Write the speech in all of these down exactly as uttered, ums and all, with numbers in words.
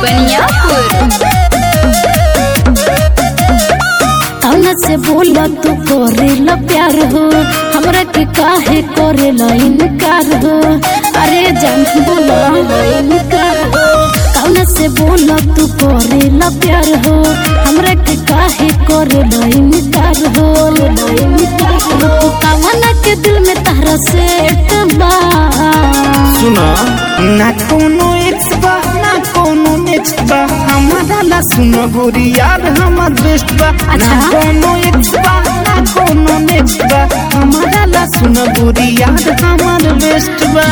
बनियापुर। ताना से बोला तू करेला प्यार हो, हमरा के काहे करेला इनकार हो। अरे जान बोला इनकार हो, ताना से बोला तू करेला प्यार हो, हमरा के काहे करेला इनकार हो। इनकार हो तू कामना के दिल में तारा सेट बा। सुना ना कोनो एक्स बा ना कोनो नेक्स्ट बा, हमारा ला सुनो गोरी यार हमार बेस्ट बा। ना कोनो एक्स बा ना कोनो नेक्स्ट बा, हमारा ला सुनो गोरी यार हमार बेस्ट बा।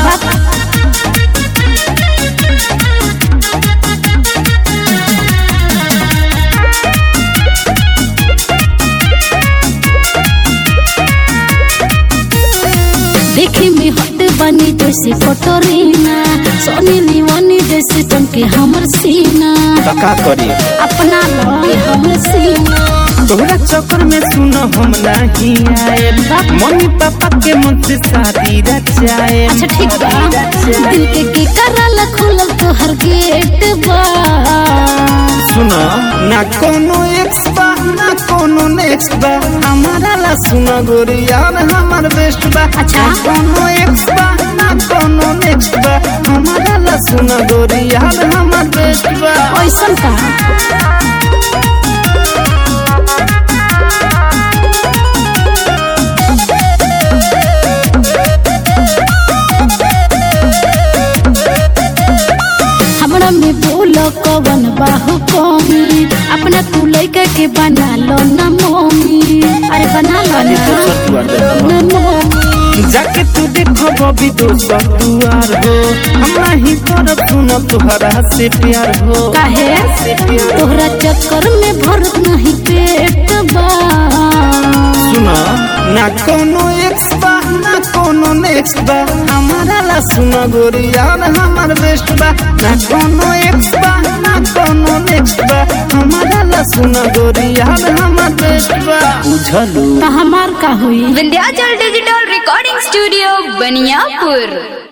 देखी में हट बनी जैसे कटोरीना, सोनी लीवानी जैसे चमके हमर सीना। का करी अपना लगे हमर सीना, तोहरा चक्कर में सुनो हम नहीं आए, मम्मी पापा के मन से शादी रचाए। अच्छा ठीक बा, दिल के के करल खुलल तोहर गेट बा। सुनो ना कोनो एक्स बा ना कोनो नेक्स्ट बा, हमारा ला सुनो गोरी यार हमार बेस्ट बा। अच्छा ना कोनो एक्स बा ना कोनो नेक्स्ट बा, हमारा ला सुनो गोरी यार हमार बेस्ट बा। ऐसन का हमरा में बोलो कवन बाहु कमी, अपना तू लइका के बना लो ना मम्मी। अरे बना लो ना मम्मी। जाके तू देखो बबी दोस्त दुआर हो, हम नहीं करब सुनो तुहरा से प्यार हो। काहे तोहरा चक्कर में भरत नहीं पेट बा। सुनो ना कोनो एक्स बा ना कोनो नेक्स्ट बा, हमारा ला सुनो गोरी यार हमार बेस्ट बा। ना कोनो एक्स बा ना कोनो नेक्स्ट बा, हमारा ला सुनो गोरी यार हमार बेस्ट बा। बुझलू तो हमार का हुई? Vindhyachal digital recording studio Baniyapur.